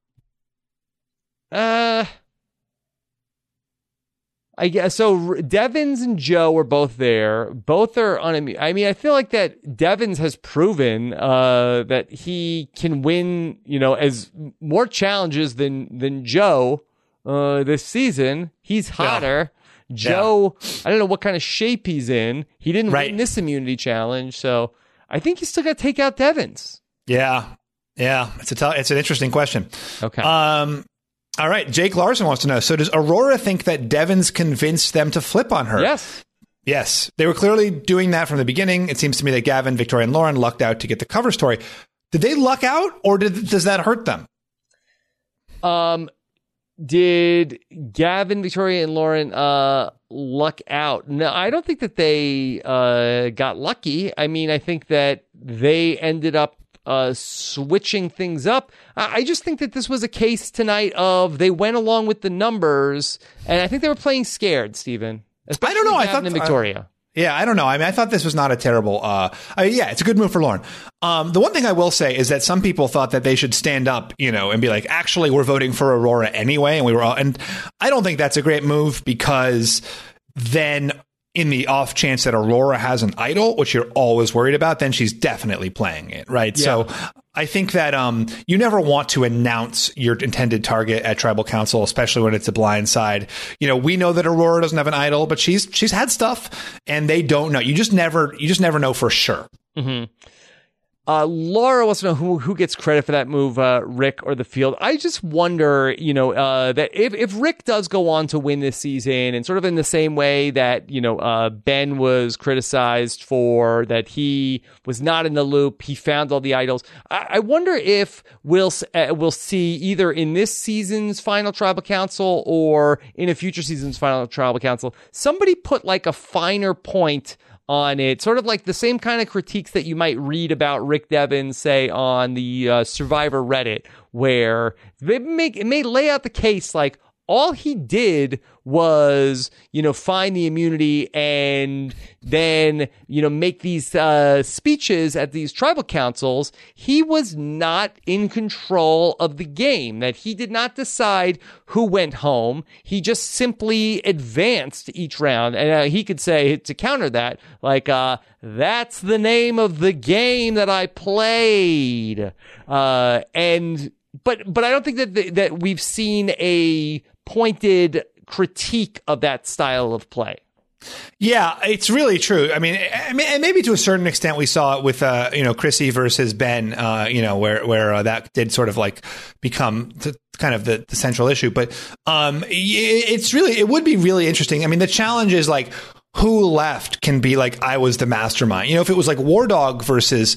I guess so. Devens and Joe are both there. Both are unimmune. I mean, I feel like that Devens has proven that he can win, as more challenges than Joe this season. He's hotter. Yeah. Joe, I don't know what kind of shape he's in. He didn't win this immunity challenge, so I think he's still got to take out Devens. Yeah. It's an interesting question. Okay. All right. Jake Larson wants to know, so does Aurora think that Devens convinced them to flip on her? Yes. They were clearly doing that from the beginning. It seems to me that Gavin, Victoria, and Lauren lucked out to get the cover story. Did they luck out, or does that hurt them? Did Gavin, Victoria, and Lauren luck out? No, I don't think that they got lucky. I mean, I think that they ended up switching things up. I just think that this was a case tonight of they went along with the numbers, and I think they were playing scared, Stephen. I don't know. Gavin, I thought and Victoria. Yeah, I don't know. I mean, I thought this was not a terrible. It's a good move for Lauren. The one thing I will say is that some people thought that they should stand up, and be like, actually, we're voting for Aurora anyway, and we were all. And I don't think that's a great move because then, in the off chance that Aurora has an idol, which you're always worried about, then she's definitely playing it, right? Yeah. So I think that you never want to announce your intended target at Tribal Council, especially when it's a blind side. We know that Aurora doesn't have an idol, but she's had stuff, and they don't know. You just never know for sure. Mm-hmm. Laura wants to know who gets credit for that move, Rick or the field. I just wonder, that if Rick does go on to win this season, and sort of in the same way that, Ben was criticized for that he was not in the loop, he found all the idols. I wonder if we'll see either in this season's final Tribal Council or in a future season's final Tribal Council, somebody put like a finer point on it, sort of like the same kind of critiques that you might read about Rick Devens, say, on the Survivor Reddit, where it may lay out the case like all he did was, find the immunity and then, make these speeches at these tribal councils. He was not in control of the game, that he did not decide who went home. He just simply advanced each round. And he could say, to counter that, like, that's the name of the game that I played. But I don't think that we've seen a pointed critique of that style of play. Yeah, it's really true. I mean, and maybe to a certain extent we saw it with Chrissy versus Ben, where that did sort of like become kind of the central issue. But it would be really interesting. I mean, the challenge is like, who left can be like, I was the mastermind. If it was like War Dog versus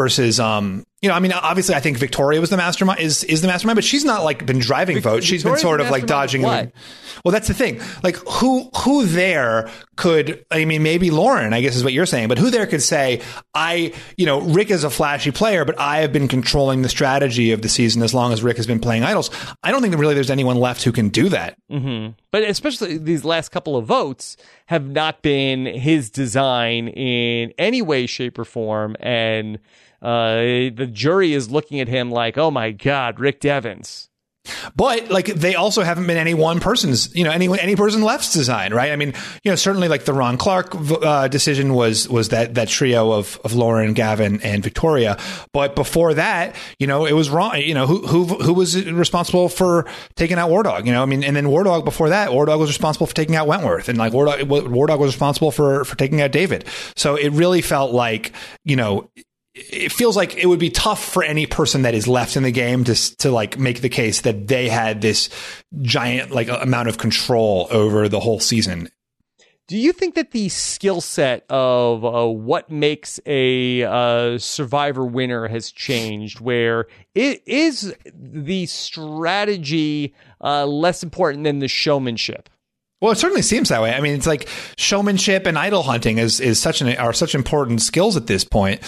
obviously I think Victoria was the mastermind, is the mastermind, but she's not like been driving votes. She's been sort of like dodging. Well, that's the thing. Like who there could, I mean, maybe Lauren, I guess is what you're saying, but who there could say, Rick is a flashy player, but I have been controlling the strategy of the season as long as Rick has been playing idols. I don't think that really there's anyone left who can do that. Mm-hmm. But especially these last couple of votes have not been his design in any way, shape, or form. And the jury is looking at him like, oh my God, Rick Devens. But like they also haven't been any one person's, any person left's design, right? I mean, certainly like the Ron Clark decision was that trio of Lauren, Gavin, and Victoria. But before that, it was wrong. Who was responsible for taking out War Dog? And then War Dog before that, War Dog was responsible for taking out Wentworth, and like War Dog was responsible for taking out David. So it really felt like, it feels like it would be tough for any person that is left in the game to like make the case that they had this giant like amount of control over the whole season. Do you think that the skill set of what makes a Survivor winner has changed, where it is the strategy less important than the showmanship? Well, it certainly seems that way. I mean, it's like showmanship and idol hunting are such important skills at this point.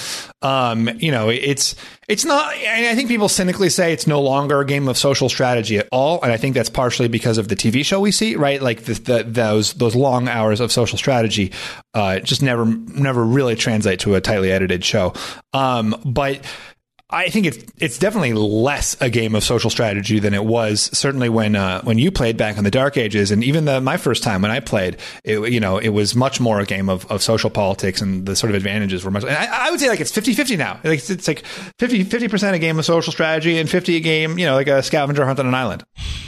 It's not. I think people cynically say it's no longer a game of social strategy at all, and I think that's partially because of the TV show we see, right? Like those long hours of social strategy just never really translate to a tightly edited show. But I think it's definitely less a game of social strategy than it was certainly when you played back in the dark ages, and even my first time when I played, it was much more a game of social politics, and the sort of advantages were much. And I would say like it's 50-50 now. Like it's like 50% a game of social strategy and 50 a game, like a scavenger hunt on an island.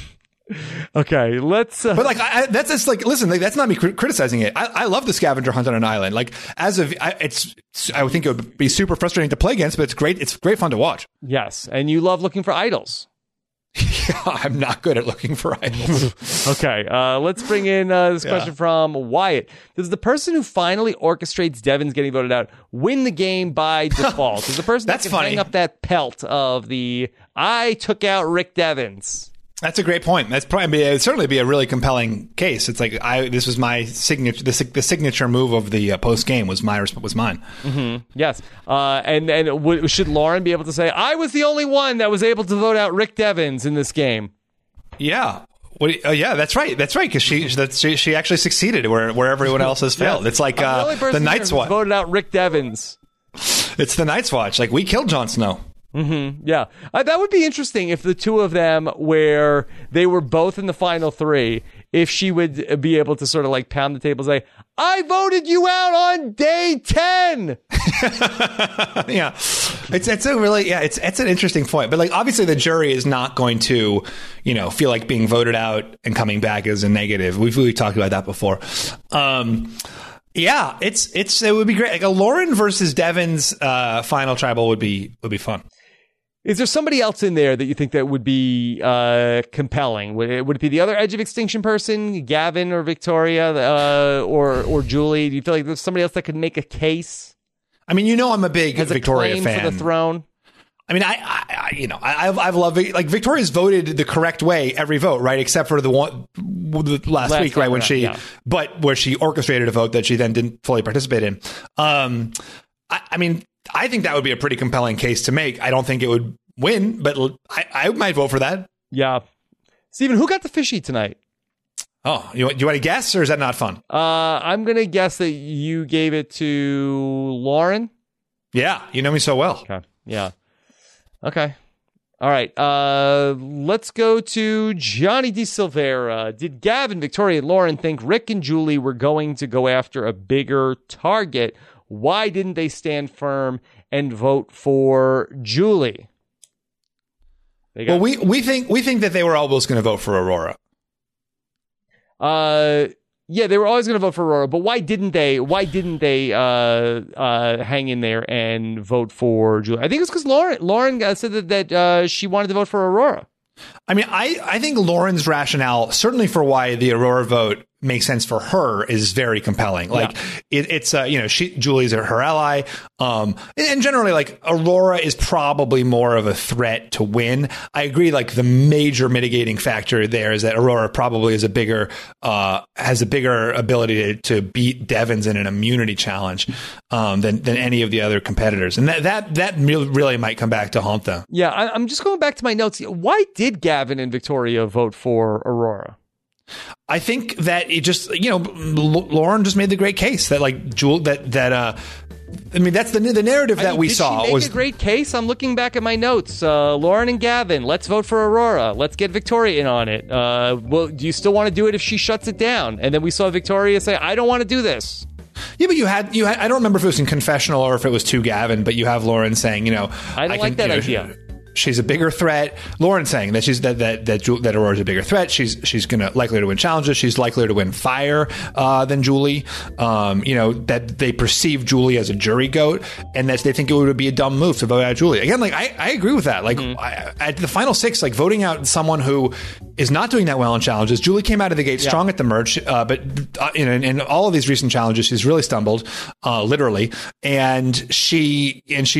Okay, let's. But like that's just like listen, like, that's not me criticizing it. I love the scavenger hunt on an island. Like I would think it would be super frustrating to play against, but it's great. It's great fun to watch. Yes, and you love looking for idols. Yeah, I'm not good at looking for idols. Okay, let's bring in this question from Wyatt. Does the person who finally orchestrates Devens getting voted out win the game by default? Is the person that can hang up that pelt of the I took out Rick Devens? That's a great point. That's probably it'd certainly be a really compelling case. It's like this was my signature. The signature move of the post game was mine. Mm-hmm. Yes, and should Lauren be able to say I was the only one that was able to vote out Rick Devens in this game? Yeah. Yeah, that's right. That's right. Because she actually succeeded where everyone else has failed. It's like the Night's Watch voted out Rick Devens. It's the Night's Watch. Like we killed Jon Snow. Mm-hmm. Yeah, that would be interesting if the two of them, where they were both in the final three, if she would be able to sort of like pound the table and say, I voted you out on day 10. Yeah, it's a really, it's an interesting point. But like, obviously the jury is not going to, feel like being voted out and coming back as a negative. We've really talked about that before. Yeah, it would be great. Like a Lauren versus Devens final tribal would be fun. Is there somebody else in there that you think that would be compelling? Would it be the other Edge of Extinction person, Gavin or Victoria, or Julie? Do you feel like there's somebody else that could make a case? I mean, I'm a big Victoria fan for the throne. I mean, I've loved like Victoria's voted the correct way every vote, right? Except for the last week, right? When but where she orchestrated a vote that she then didn't fully participate in. I mean, I think that would be a pretty compelling case to make. I don't think it would win, but I might vote for that. Yeah. Steven, who got the fishy tonight? Oh, you want to guess, or is that not fun? I'm going to guess that you gave it to Lauren. Yeah, you know me so well. Okay. Yeah. Okay. All right. Let's go to Johnny D. Silvera. Did Gavin, Victoria, and Lauren think Rick and Julie were going to go after a bigger target? Why didn't they stand firm and vote for Julie? Well, we think that they were always going to vote for Aurora. Yeah, they were always going to vote for Aurora, but why didn't they? Why didn't they hang in there and vote for Julie? I think it's because Lauren said that she wanted to vote for Aurora. I mean, I think Lauren's rationale, certainly for why the Aurora vote makes sense for her is very compelling. Like it's Julie's her ally. And generally like Aurora is probably more of a threat to win. I agree. Like the major mitigating factor there is that Aurora probably is has a bigger ability to beat Devins in an immunity challenge than any of the other competitors. And that really might come back to haunt them. Yeah. I'm just going back to my notes. Why did Gavin and Victoria vote for Aurora? I think that it just, Lauren just made the great case that like I mean, that's the narrative that we saw. Did she make a great case? I'm looking back at my notes. Lauren and Gavin, let's vote for Aurora. Let's get Victoria in on it. Well, do you still want to do it if she shuts it down? And then we saw Victoria say, I don't want to do this. Yeah, but you had. I don't remember if it was in confessional or if it was to Gavin, but you have Lauren saying, I don't like that idea. She's a bigger threat. Lauren saying that that Aurora's a bigger threat. She's likely to win challenges. She's likely to win fire than Julie. That they perceive Julie as a jury goat, and that they think it would be a dumb move to vote out Julie. Again, like I agree with that. Like at the final 6, like voting out someone who is not doing that well in challenges. Julie came out of the gate strong at the merge, but in all of these recent challenges, she's really stumbled, literally. And she's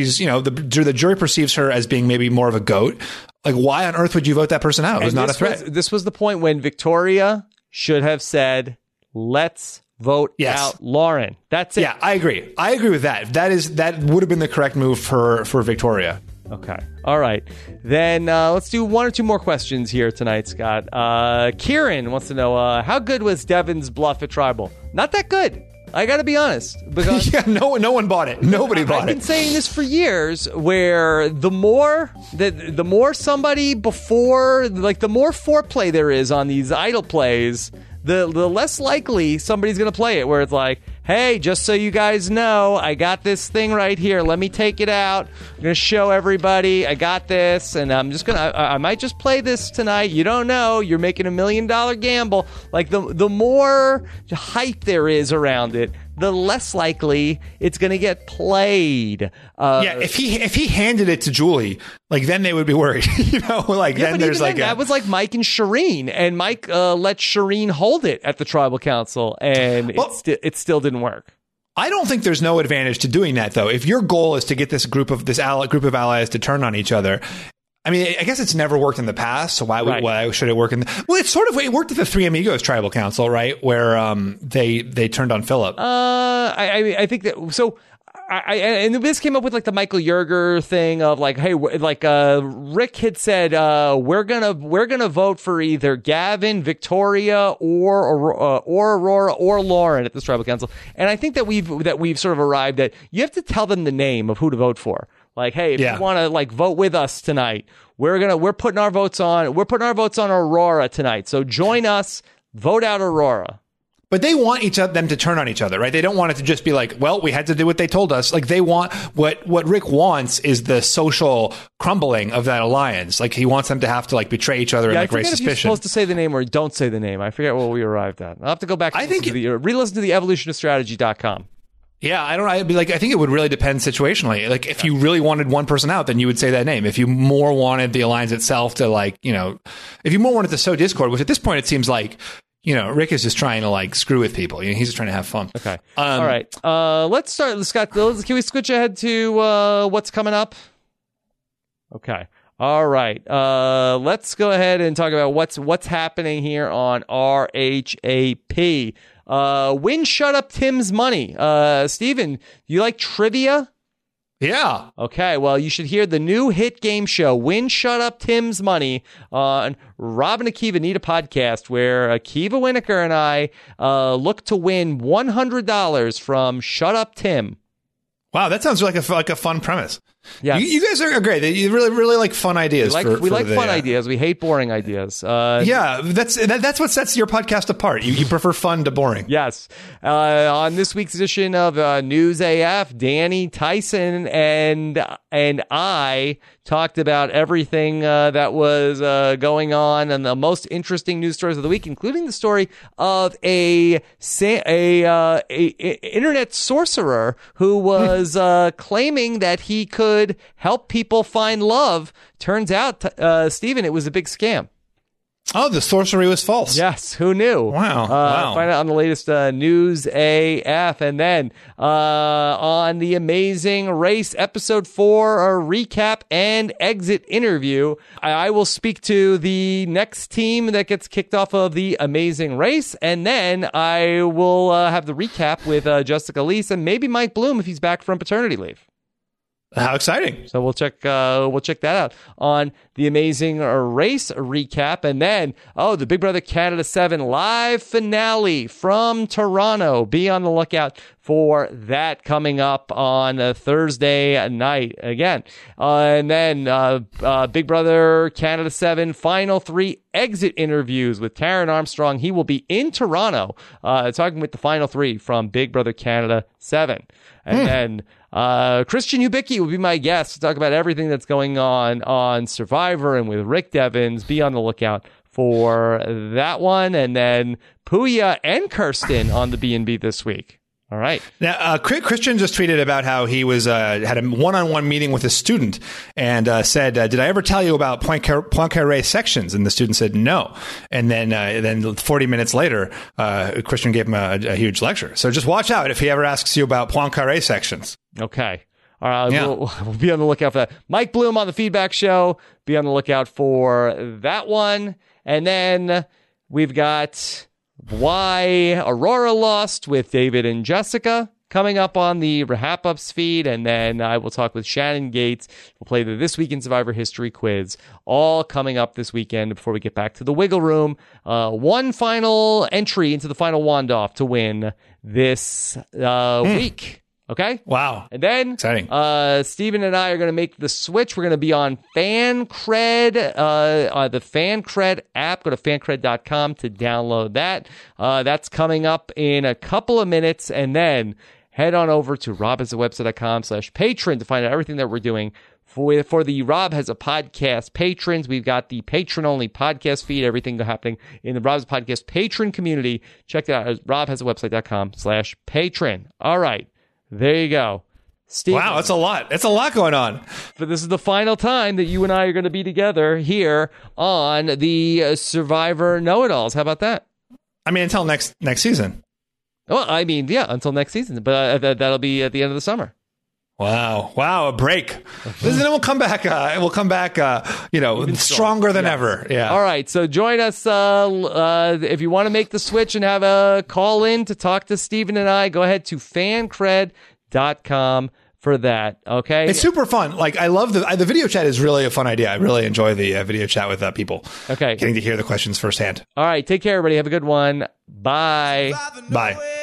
the jury perceives her as being maybe more of a goat. Like, why on earth would you vote that person out? It was not a threat. This was the point when Victoria should have said, let's vote out Lauren. That's it. Yeah, I agree. I agree with that. That would have been the correct move for Victoria. Okay. All right. Then let's do one or two more questions here tonight, Scott. Kieran wants to know, how good was Devin's bluff at Tribal? Not that good. I got to be honest. Because no one bought it. Nobody bought it. I've been saying this for years, where the more somebody before, like the more foreplay there is on these idle plays, the less likely somebody's going to play it, where it's like, hey, just so you guys know, I got this thing right here. Let me take it out. I'm going to show everybody I got this, and I might just play this tonight. You don't know. You're making $1 million gamble. Like the more hype there is around it, the less likely it's going to get played. If he handed it to Julie, like then they would be worried. Then there's like that was like Mike and Shireen, and Mike let Shireen hold it at the Tribal Council, and it still didn't work. I don't think there's no advantage to doing that, though. If your goal is to get this group of allies to turn on each other. I mean, I guess it's never worked in the past, so why should it work well, it worked at the Three Amigos Tribal Council, right? Where they turned on Philip. I think that so. And this came up with like the Michael Yerger thing of like, hey, Rick had said we're gonna vote for either Gavin, Victoria, or Aurora or Lauren at this Tribal Council, and I think that we've sort of arrived at you have to tell them the name of who to vote for. Like, hey, if you want to like vote with us tonight, we're putting our votes on Aurora tonight. So join us, vote out Aurora. But they want them to turn on each other, right? They don't want it to just be like, well, we had to do what they told us. Like they want what Rick wants is the social crumbling of that alliance. Like he wants them to have to like betray each other and like raise suspicion. You're supposed to say the name or don't say the name. I forget what we arrived at. I'll have to go back. Re-listen to the evolutionofstrategy.com. Yeah, I think it would really depend situationally. Like if you really wanted one person out, then you would say that name. If you more wanted the alliance itself to like, if you more wanted to sow discord, which at this point it seems like, Rick is just trying to like screw with people. He's just trying to have fun. Okay. All right. Let's start, Scott. Can we switch ahead to what's coming up? Okay. All right. Let's go ahead and talk about what's happening here on RHAP. Win Shut Up Tim's Money. Steven, you like trivia? Yeah. Okay, well, you should hear the new hit game show, Win Shut Up Tim's Money, on Rob and Akiva Need a Podcast, where Akiva Winokur and I look to win $100 from Shut Up Tim. Wow, that sounds like a fun premise. Yeah, you guys are great. You really like fun ideas. We like fun ideas. We hate boring ideas. Yeah, that's what sets your podcast apart. You prefer fun to boring. Yes. On this week's edition of News AF, Danny Tyson and I talked about everything that was going on and the most interesting news stories of the week, including the story of a internet sorcerer who was claiming that he could help people find love. Turns out, Stephen, it was a big scam. Oh, the sorcery was false. Yes, who knew? Wow. Find out on the latest News AF. And then on the Amazing Race Episode 4 recap and exit interview, I will speak to the next team that gets kicked off of the Amazing Race. And then I will have the recap with Jessica Leese and maybe Mike Bloom if he's back from paternity leave. How exciting. So we'll check that out on the Amazing Race recap. And then, the Big Brother Canada 7 live finale from Toronto. Be on the lookout for that coming up on Thursday night again. And then Big Brother Canada 7 final 3 exit interviews with Taron Armstrong. He will be in Toronto talking with the final 3 from Big Brother Canada 7. And then Christian Ubicki will be my guest to talk about everything that's going on Survivor and with Rick Devens. Be on the lookout for that one. And then Puya and Kirsten on the B&B this week. All right. Now, Christian just tweeted about how he was had a one-on-one meeting with a student and said, "Did I ever tell you about Poincaré sections?" And the student said, "No." And then 40 minutes later, Christian gave him a huge lecture. So just watch out if he ever asks you about Poincaré sections. Okay. All right. Yeah. We'll be on the lookout for that. Mike Bloom on the Feedback Show. Be on the lookout for that one. And then we've got Why Aurora Lost with David and Jessica coming up on the Wrap Ups feed. And then I will talk with Shannon Gates. We'll play the This Week in Survivor History quiz, all coming up this weekend before we get back to the Wiggle Room. One final entry into the final Wand-Off to win this week. Okay? Wow. And then exciting. Steven and I are going to make the switch. We're going to be on FanCred, the FanCred app. Go to fancred.com to download that. That's coming up in a couple of minutes. And then head on over to robhasawebsite.com/patron to find out everything that we're doing. For the Rob Has a Podcast patrons, we've got the patron-only podcast feed, everything happening in the Rob Has a Podcast patron community. Check that out at robhasawebsite.com/patron. All right. There you go. Steven, wow, that's a lot. That's a lot going on. But this is the final time that you and I are going to be together here on the Survivor Know-It-Alls. How about that? I mean, until next season. Well, I mean, yeah, until next season. But that'll be at the end of the summer. Wow, a break. Then we'll come back. Stronger than ever. Yeah. All right. So join us if you want to make the switch and have a call in to talk to Steven and I. Go ahead to fancred.com for that. Okay. It's super fun. Like, I love the video chat is really a fun idea. I really enjoy the video chat with people. Okay. Getting to hear the questions firsthand. All right. Take care, everybody. Have a good one. Bye. Bye.